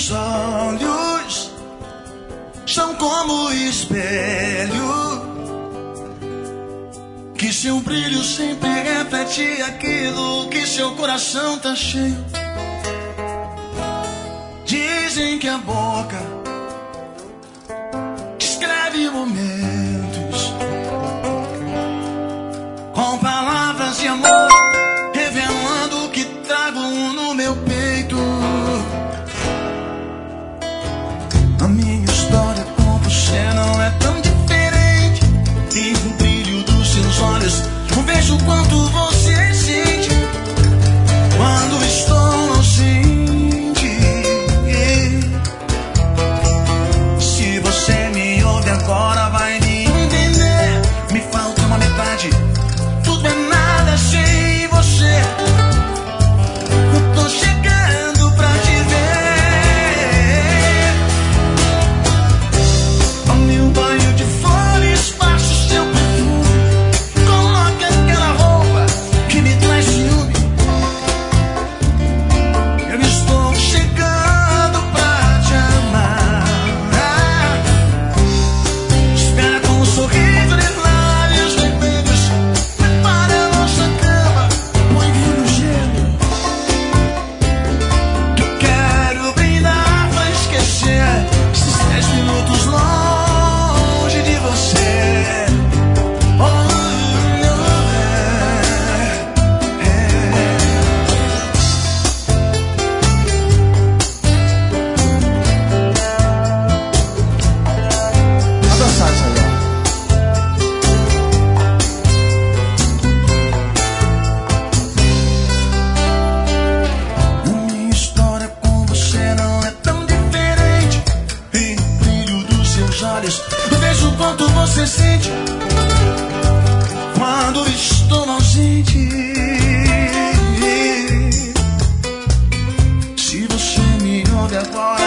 Seus olhos são como espelho, que seu brilho sempre reflete aquilo que seu coração tá cheio. Dizem que a boca descreve momentos com palavras de amor, revelando o que trago no meu peito. A minha história com você não é tão diferente. E o brilho dos seus olhos, eu vejo o quanto você sente quando estou ausente. Se você me ouve agora, vai me entender. Me falta uma metade, tudo é nada sem você. Eu tô chegando pra te ver. Ao meu banho de flores, faço seu perfume. Coloque aquela roupa que me traz ciúme. Eu estou chegando pra te amar. Espera com um sorriso de lábios vermelhos. Prepara a nossa cama, põe no gelo. Que eu quero brindar pra esquecer esses 10 minutos longe de você. Oh, Vou dançar isso aí, ó. a minha história com você não é tão diferente. E o brilho dos seus olhos, eu vejo o quanto você sente quando estou ausente. Se você me ouve agora,